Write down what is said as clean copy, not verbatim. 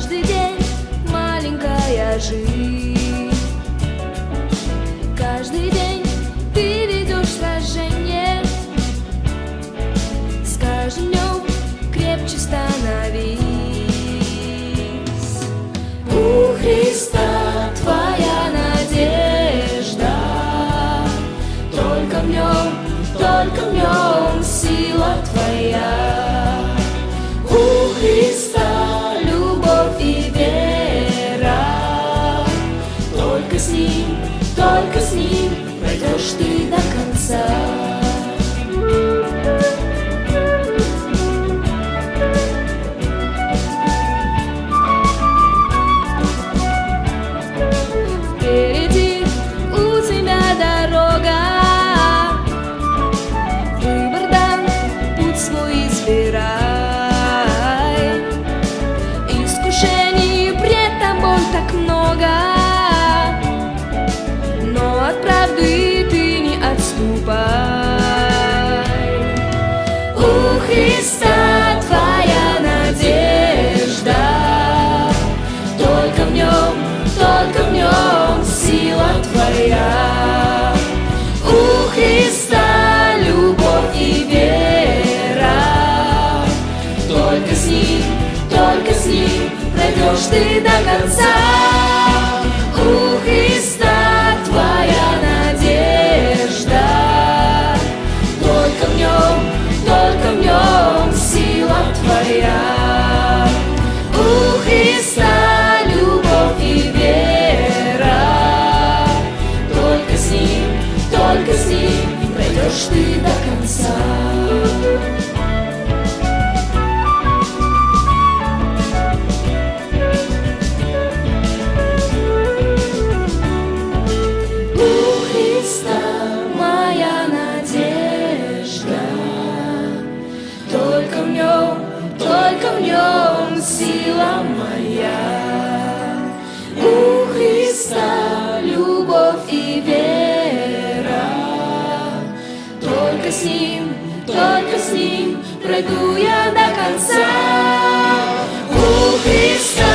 Каждый день маленькая жизнь, каждый день ты ведешь сражение. С каждым днем крепче становись. У Христа твоя надежда, только в нем сила твоя. У Христа любовь и вера, только с ним пройдешь ты до конца. Впереди у тебя дорога, выбор дан, путь свой избирай. Искушений пред тобой так много, но от правды ты не отступай. У Христа твоя надежда, только в нем сила твоя. У Христа любовь и вера, только с ним пройдешь ты до конца. У Христа твоя надежда, только в нем сила твоя. У Христа любовь и вера, только с ним пройдешь ты до конца. Только в нем сила моя. У Христа любовь и вера, только с ним пройду я до конца. У Христа